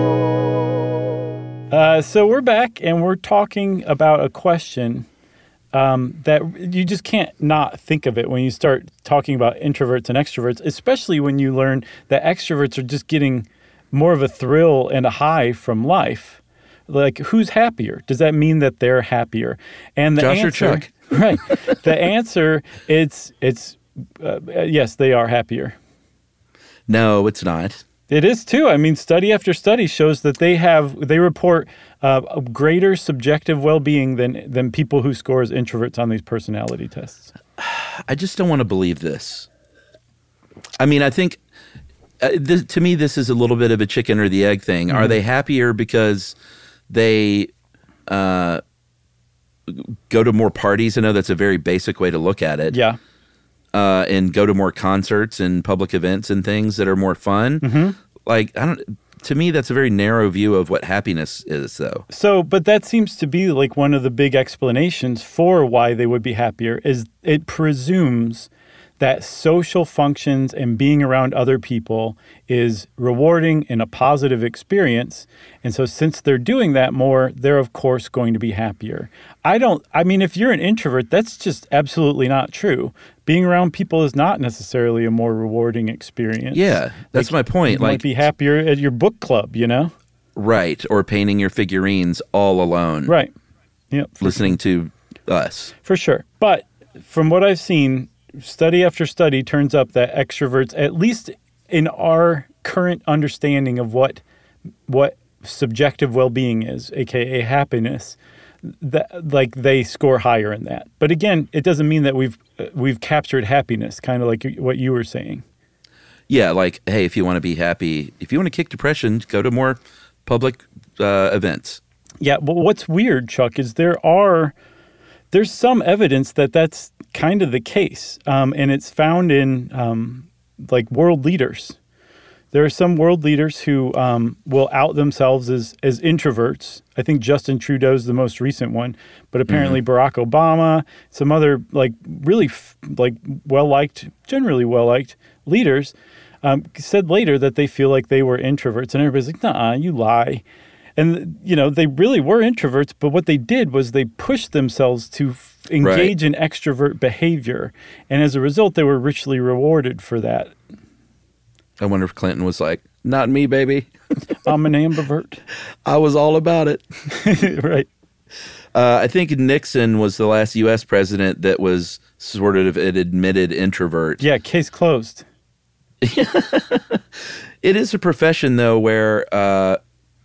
Uh, so we're back, and we're talking about a question um, that you just can't not think of it when you start talking about introverts and extroverts, especially when you learn that extroverts are just getting more of a thrill and a high from life. Like, who's happier? Does that mean that they're happier? And the Josh or answer, Chuck? Right. The answer, it's, it's uh, yes, they are happier. No, it's not. It is too. I mean, study after study shows that they have, they report uh, a greater subjective well-being than, than people who score as introverts on these personality tests. I just don't want to believe this. I mean, I think uh, this, to me, this is a little bit of a chicken or the egg thing. Mm-hmm. Are they happier because they uh, go to more parties? I know that's a very basic way to look at it. Yeah. Uh, and go to more concerts and public events and things that are more fun. Mm-hmm. Like, I don't. To me, that's a very narrow view of what happiness is, though. So, but that seems to be like one of the big explanations for why they would be happier. Is it presumes that social functions and being around other people is rewarding and a positive experience. And so since they're doing that more, they're of course going to be happier. I don't, I mean, if you're an introvert, that's just absolutely not true. Being around people is not necessarily a more rewarding experience. Yeah, that's like, my point. You like, might be happier at your book club, you know? Right, or painting your figurines all alone. Right. Yep. Listening sure. to us. For sure. But from what I've seen, study after study turns up that extroverts, at least in our current understanding of what what subjective well-being is, aka happiness, that like they score higher in that. But again, it doesn't mean that we've uh, we've captured happiness, kind of like what you were saying. Yeah, like, hey, if you want to be happy, if you want to kick depression, go to more public uh, events. Yeah, but what's weird, Chuck, is there are there's some evidence that that's kind of the case, um, and it's found in um, like world leaders. There are some world leaders who um, will out themselves as as introverts. I think Justin Trudeau's the most recent one, but apparently mm-hmm. Barack Obama, some other like really f- like well liked, generally well liked leaders um, said later that they feel like they were introverts, and everybody's like, "Nah, you lie." And, you know, they really were introverts, but what they did was they pushed themselves to f- engage right. in extrovert behavior. And as a result, they were richly rewarded for that. I wonder if Clinton was like, not me, baby. I'm an ambivert. I was all about it. Right. Uh, I think Nixon was the last U S president that was sort of an admitted introvert. Yeah, case closed. It is a profession, though, where... Uh,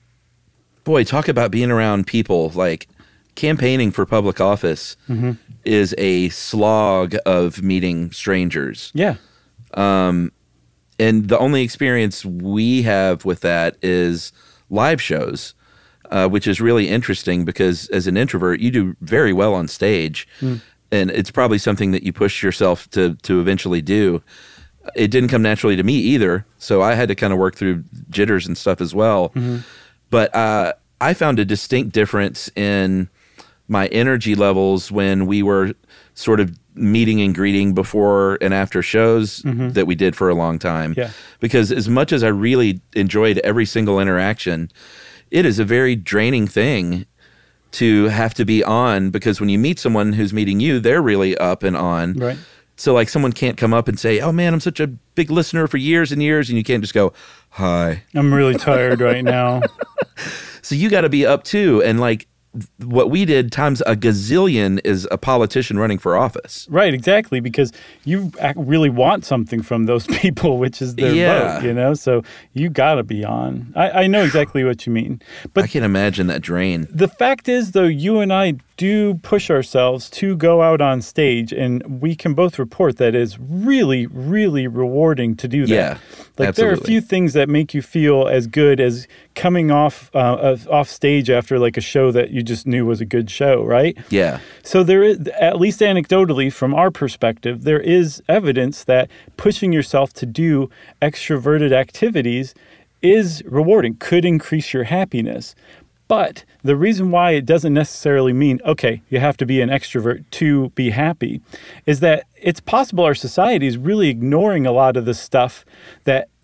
Boy, talk about being around people. Like, campaigning for public office mm-hmm. is a slog of meeting strangers. Yeah. Um, and the only experience we have with that is live shows, uh, which is really interesting because as an introvert, you do very well on stage. Mm. And it's probably something that you push yourself to to eventually do. It didn't come naturally to me either. So I had to kind of work through jitters and stuff as well. Mm-hmm. But uh, I found a distinct difference in my energy levels when we were sort of meeting and greeting before and after shows mm-hmm. that we did for a long time. Yeah. Because as much as I really enjoyed every single interaction, it is a very draining thing to have to be on, because when you meet someone who's meeting you, they're really up and on. Right. So like someone can't come up and say, oh man, I'm such a big listener for years and years. And you can't just go, hi. I'm really tired right now. So you got to be up too. And like what we did times a gazillion is a politician running for office. Right, exactly. Because you really want something from those people, which is their yeah. vote, you know? So you got to be on. I, I know exactly what you mean. But I can imagine that drain. The fact is, though, you and I do push ourselves to go out on stage, and we can both report that it's really, really rewarding to do that. Yeah, like absolutely. There are a few things that make you feel as good as coming off uh, off stage after like a show that you just knew was a good show, right? Yeah. So there is, at least anecdotally from our perspective, there is evidence that pushing yourself to do extroverted activities is rewarding, could increase your happiness. But the reason why it doesn't necessarily mean, okay, you have to be an extrovert to be happy, is that it's possible our society is really ignoring a lot of the stuff that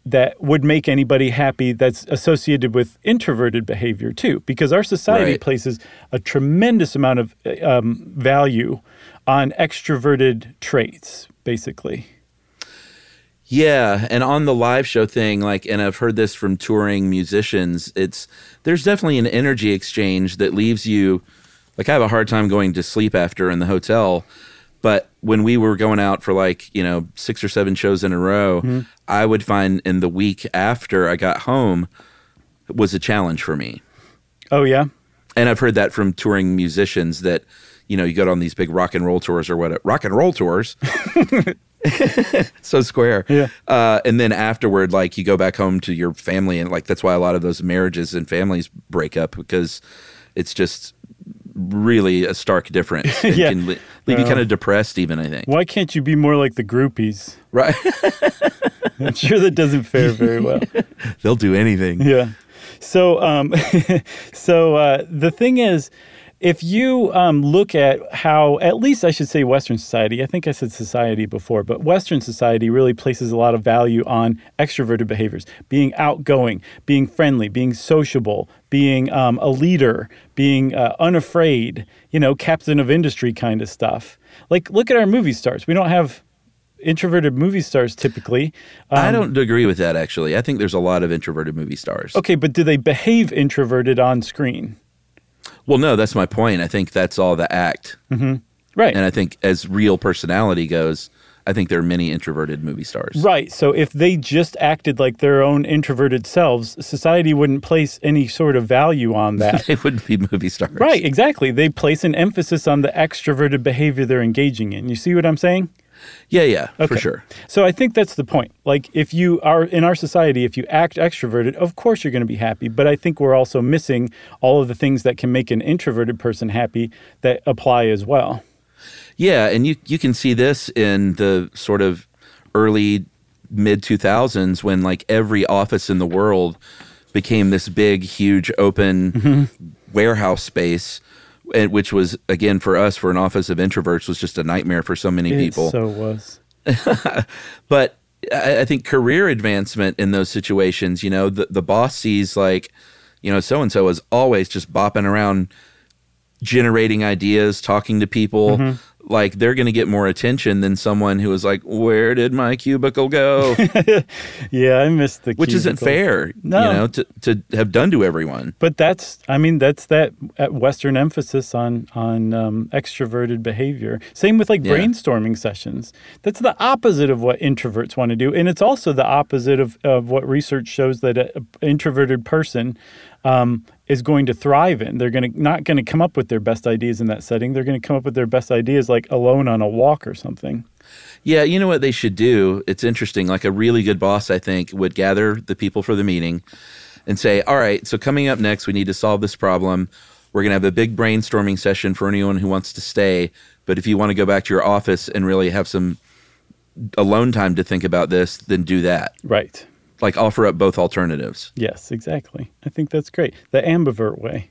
that would make anybody happy that's associated with introverted behavior too, because our society Right. places a tremendous amount of um, value on extroverted traits, basically. Yeah, and on the live show thing, like, and I've heard this from touring musicians, it's there's definitely an energy exchange that leaves you, like, I have a hard time going to sleep after in the hotel, but when we were going out for like, you know, six or seven shows in a row, Mm-hmm. I would find in the week after I got home was a challenge for me. Oh, yeah? And I've heard that from touring musicians that, you know, you go on these big rock and roll tours or what, rock and roll tours. So square. Yeah. Uh, and then afterward, like, you go back home to your family, and like that's why a lot of those marriages and families break up, because it's just really a stark difference. It Yeah. can li- leave you Uh, kind of depressed even, I think. Why can't you be more like the groupies? Right. I'm sure that doesn't fare very well. They'll do anything. Yeah. So, um, so uh, the thing is, if you um, look at how, at least I should say Western society, I think I said society before, but Western society really places a lot of value on extroverted behaviors, being outgoing, being friendly, being sociable, being um, a leader, being uh, unafraid, you know, captain of industry kind of stuff. Like, look at our movie stars. We don't have introverted movie stars typically. Um, I don't agree with that, actually. I think there's a lot of introverted movie stars. Okay, but do they behave introverted on screen? Well, no, that's my point. I think that's all the act. Mm-hmm. Right. And I think as real personality goes, I think there are many introverted movie stars. Right. So if they just acted like their own introverted selves, society wouldn't place any sort of value on that. They wouldn't be movie stars. Right, exactly. They place an emphasis on the extroverted behavior they're engaging in. You see what I'm saying? Yeah, yeah, for Okay. sure. So I think that's the point. Like, if you are in our society, if you act extroverted, of course you're going to be happy. But I think we're also missing all of the things that can make an introverted person happy that apply as well. Yeah, and you you can see this in the sort of early mid two thousands when like every office in the world became this big, huge, open Mm-hmm. warehouse space, and which was, again, for us, for an office of introverts, was just a nightmare for so many It people. so was. But I, I think career advancement in those situations, you know, the, the boss sees like, you know, so-and-so is always just bopping around generating ideas, talking to people. Mhm. Like, they're going to get more attention than someone who is like, where did my cubicle go? Yeah, I missed the Which isn't cubicle. fair, No. you know, to, to have done to everyone. But that's, I mean, that's that uh, Western emphasis on on um, extroverted behavior. Same with like Yeah. brainstorming sessions. That's the opposite of what introverts want to do, and it's also the opposite of, of what research shows that an introverted person um, is going to thrive in. They're going to not going to come up with their best ideas in that setting. They're going to come up with their best ideas like alone on a walk or something. Yeah, you know what they should do? It's interesting. Like, a really good boss, I think, would gather the people for the meeting and say, all right, so coming up next, we need to solve this problem. We're going to have a big brainstorming session for anyone who wants to stay. But if you want to go back to your office and really have some alone time to think about this, then do that. Right. Like, offer up both alternatives. Yes, exactly. I think that's great. The ambivert way.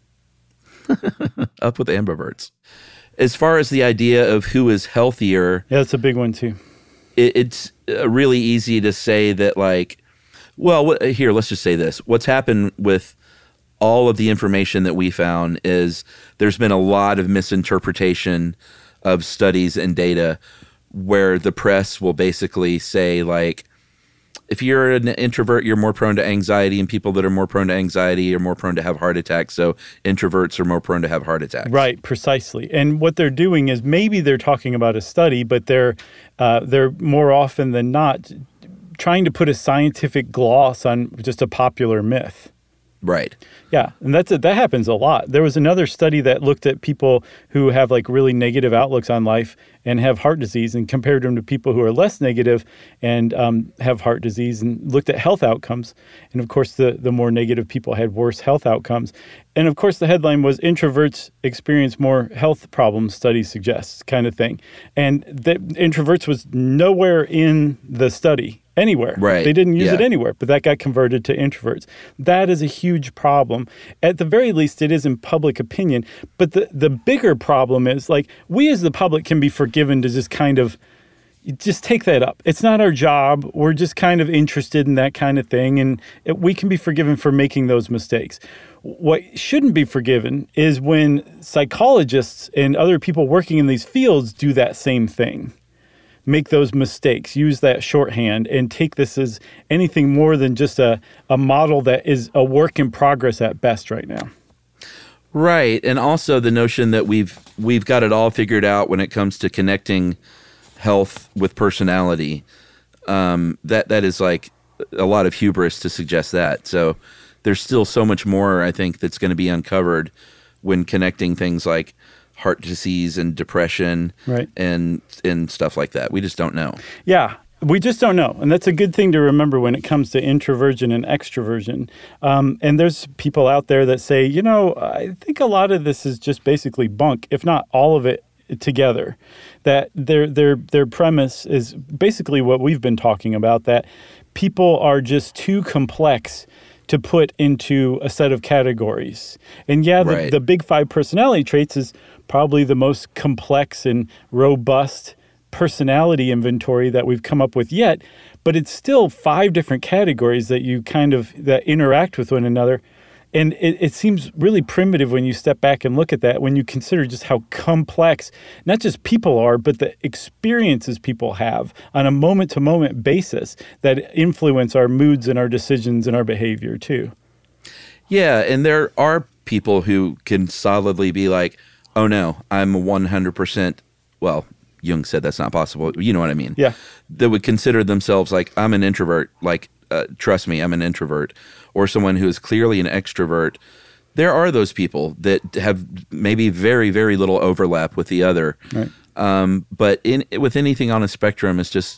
Up with ambiverts. As far as the idea of who is healthier, Yeah, that's a big one too. it, it's uh, really easy to say that, like, well, wh- here, let's just say this. What's happened with all of the information that we found is there's been a lot of misinterpretation of studies and data where the press will basically say, like, if you're an introvert, you're more prone to anxiety, and people that are more prone to anxiety are more prone to have heart attacks. So introverts are more prone to have heart attacks. Right, precisely. And what they're doing is maybe they're talking about a study, but they're uh, they're more often than not trying to put a scientific gloss on just a popular myth. Right. Yeah, and that's a, that happens a lot. There was another study that looked at people who have like really negative outlooks on life and have heart disease, and compared them to people who are less negative and um, have heart disease, and looked at health outcomes. And of course, the the more negative people had worse health outcomes. And of course, the headline was "Introverts experience more health problems, study suggests," kind of thing. And the introverts was nowhere in the study. Anywhere. Right. They didn't use Yeah. it anywhere, but that got converted to introverts. That is a huge problem. At the very least, it is in public opinion. But the, the bigger problem is, like, we as the public can be forgiven to just kind of, just take that up. It's not our job. We're just kind of interested in that kind of thing, and it, we can be forgiven for making those mistakes. What shouldn't be forgiven is when psychologists and other people working in these fields do that same thing. Make those mistakes, use that shorthand, and take this as anything more than just a, a model that is a work in progress at best right now. Right. And also the notion that we've we've got it all figured out when it comes to connecting health with personality. Um, that that is like a lot of hubris to suggest that. So there's still so much more, I think, that's going to be uncovered when connecting things like heart disease and depression right. and and stuff like that. We just don't know. Yeah. We just don't know. And that's a good thing to remember when it comes to introversion and extroversion. Um, and there's people out there that say, you know, I think a lot of this is just basically bunk, if not all of it together. That their their their premise is basically what we've been talking about, that people are just too complex to put into a set of categories. And yeah, the, right. the big five personality traits is probably the most complex and robust personality inventory that we've come up with yet, but it's still five different categories that you kind of that interact with one another. And it, it seems really primitive when you step back and look at that, when you consider just how complex not just people are, but the experiences people have on a moment-to-moment basis that influence our moods and our decisions and our behavior too. Yeah, and there are people who can solidly be like, oh no, I'm one hundred percent, well, Jung said that's not possible. You know what I mean? Yeah. That would consider themselves like, I'm an introvert. Like, uh, trust me, I'm an introvert. Or someone who is clearly an extrovert. There are those people that have maybe very, very little overlap with the other. Right. Um, but in with anything on a spectrum, it's just,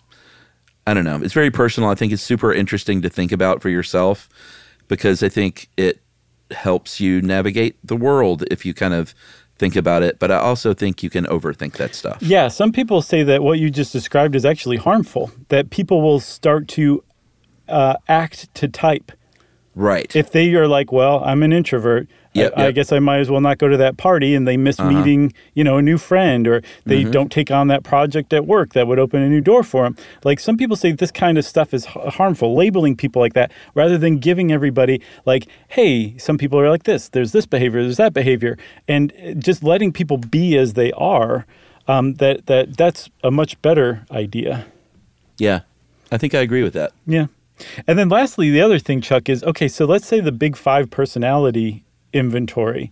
I don't know. It's very personal. I think it's super interesting to think about for yourself because I think it helps you navigate the world if you kind of think about it, but I also think you can overthink that stuff. Yeah, some people say that what you just described is actually harmful, that people will start to uh, act to type. Right. If they are like, well, I'm an introvert, yep, I, yep. I guess I might as well not go to that party, and they miss uh-huh. meeting, you know, a new friend, or they mm-hmm. don't take on that project at work that would open a new door for them. Like, some people say this kind of stuff is h- harmful, labeling people like that, rather than giving everybody like, hey, some people are like this, there's this behavior, there's that behavior, and just letting people be as they are, um, that that that's a much better idea. Yeah, I think I agree with that. Yeah. And then lastly, the other thing, Chuck, is, okay, so let's say the big five personality inventory,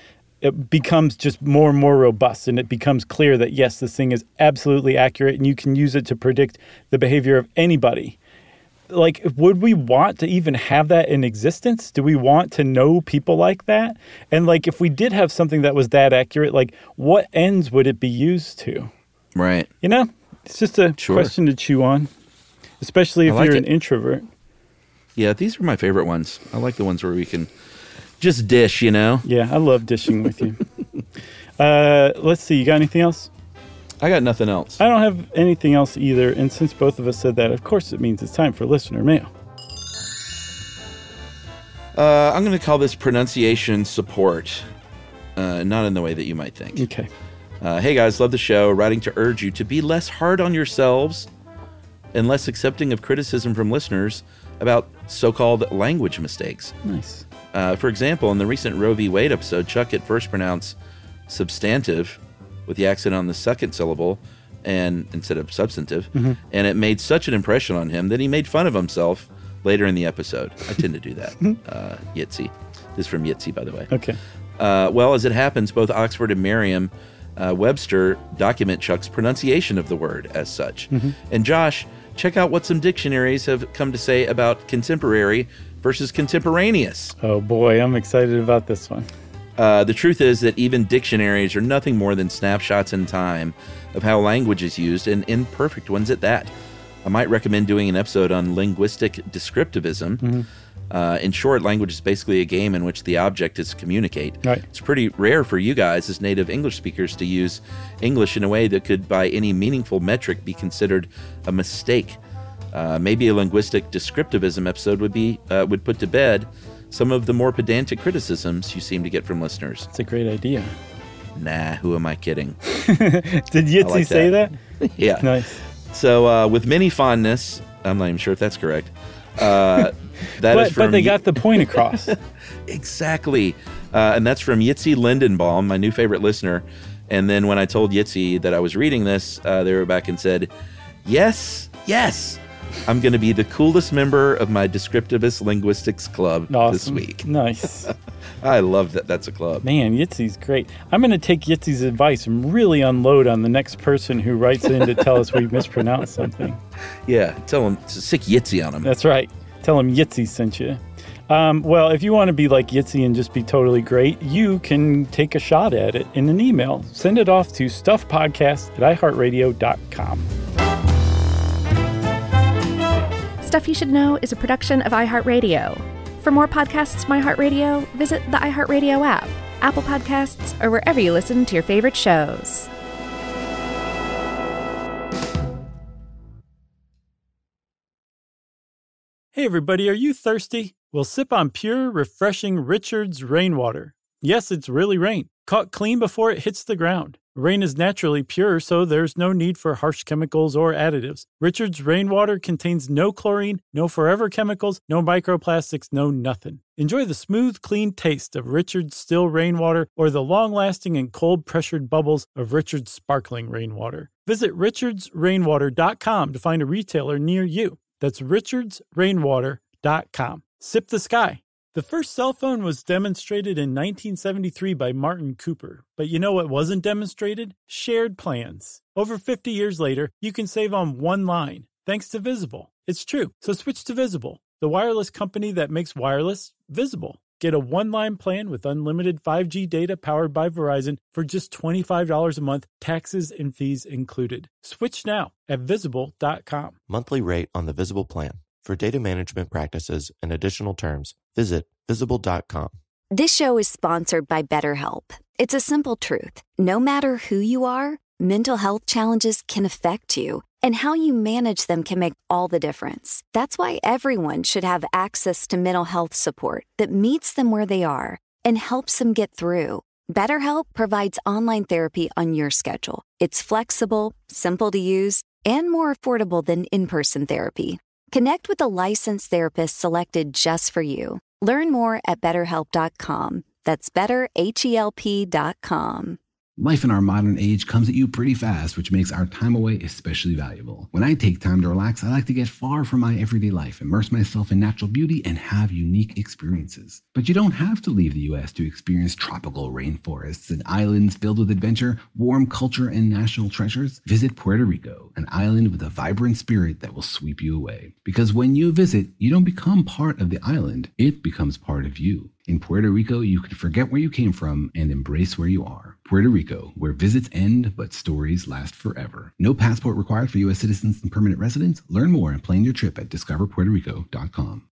it becomes just more and more robust, and it becomes clear that, yes, this thing is absolutely accurate, and you can use it to predict the behavior of anybody. Like, would we want to even have that in existence? Do we want to know people like that? And, like, if we did have something that was that accurate, like, what ends would it be used to? Right. You know, it's just a sure. question to chew on. Especially if like you're it. an introvert. Yeah, these are my favorite ones. I like the ones where we can just dish, you know? Yeah, I love dishing with you. Uh, let's see, you got anything else? I got nothing else. I don't have anything else either. And since both of us said that, of course it means it's time for listener mail. Uh, I'm going to call this pronunciation support. Uh, not in the way that you might think. Okay. Uh, hey guys, love the show. Writing to urge you to be less hard on yourselves and less accepting of criticism from listeners about so-called language mistakes. Nice. Uh, for example, in the recent Roe v. Wade episode, Chuck at first pronounced substantive with the accent on the second syllable and instead of substantive, mm-hmm. and it made such an impression on him that he made fun of himself later in the episode. I tend to do that. uh, Yitzi. This is from Yitzi, by the way. Okay. Uh, well, as it happens, both Oxford and Merriam uh, Webster document Chuck's pronunciation of the word as such. Mm-hmm. And Josh, check out what some dictionaries have come to say about contemporary versus contemporaneous. Oh boy, I'm excited about this one. Uh, the truth is that even dictionaries are nothing more than snapshots in time of how language is used, and imperfect ones at that. I might recommend doing an episode on linguistic descriptivism. Mm-hmm. Uh, in short, language is basically a game in which the object is to communicate. Right. It's pretty rare for you guys as native English speakers to use English in a way that could, by any meaningful metric, be considered a mistake. Uh, maybe a linguistic descriptivism episode would be uh, would put to bed some of the more pedantic criticisms you seem to get from listeners. It's a great idea. Nah, who am I kidding? Did Yitzi like say that? that? Yeah. Nice. So uh, with many fondness, I'm not even sure if that's correct. Uh, that but, is from but they got the point across. Exactly. Uh, and that's from Yitzi Lindenbaum, my new favorite listener. And then when I told Yitzi that I was reading this, uh, they were back and said, yes, yes, I'm going to be the coolest member of my Descriptivist Linguistics Club awesome. This week. Nice. I love that that's a club. Man, Yitzi's great. I'm going to take Yitzi's advice and really unload on the next person who writes in to tell us we mispronounced something. Yeah, tell them to sick Yitzi on them. That's right. Tell them Yitzi sent you. Um, well, if you want to be like Yitzi and just be totally great, you can take a shot at it in an email. Send it off to stuffpodcast at i heart radio dot com. Stuff You Should Know is a production of iHeartRadio. For more podcasts from iHeartRadio, visit the iHeartRadio app, Apple Podcasts, or wherever you listen to your favorite shows. Hey everybody, are you thirsty? Well, sip on pure, refreshing Richard's rainwater. Yes, it's really rain, caught clean before it hits the ground. Rain is naturally pure, so there's no need for harsh chemicals or additives. Richard's rainwater contains no chlorine, no forever chemicals, no microplastics, no nothing. Enjoy the smooth, clean taste of Richard's still rainwater or the long-lasting and cold-pressured bubbles of Richard's sparkling rainwater. Visit richards rainwater dot com to find a retailer near you. That's richards rainwater dot com. Sip the sky. The first cell phone was demonstrated in nineteen seventy-three by Martin Cooper. But you know what wasn't demonstrated? Shared plans. Over fifty years later, you can save on one line, thanks to Visible. It's true, so switch to Visible, the wireless company that makes wireless visible. Get a one-line plan with unlimited five G data powered by Verizon for just twenty-five dollars a month, taxes and fees included. Switch now at visible dot com. Monthly rate on the Visible plan. For data management practices and additional terms, visit visible dot com. This show is sponsored by BetterHelp. It's a simple truth. No matter who you are, mental health challenges can affect you, and how you manage them can make all the difference. That's why everyone should have access to mental health support that meets them where they are and helps them get through. BetterHelp provides online therapy on your schedule. It's flexible, simple to use, and more affordable than in-person therapy. Connect with a licensed therapist selected just for you. Learn more at better help dot com. That's better help dot com. Life in our modern age comes at you pretty fast, which makes our time away especially valuable. When I take time to relax, I like to get far from my everyday life, immerse myself in natural beauty, and have unique experiences. But you don't have to leave the U S to experience tropical rainforests and islands filled with adventure, warm culture, and national treasures. Visit Puerto Rico, an island with a vibrant spirit that will sweep you away. Because when you visit, you don't become part of the island, it becomes part of you. In Puerto Rico, you can forget where you came from and embrace where you are. Puerto Rico, where visits end, but stories last forever. No passport required for U S citizens and permanent residents. Learn more and plan your trip at discover puerto rico dot com.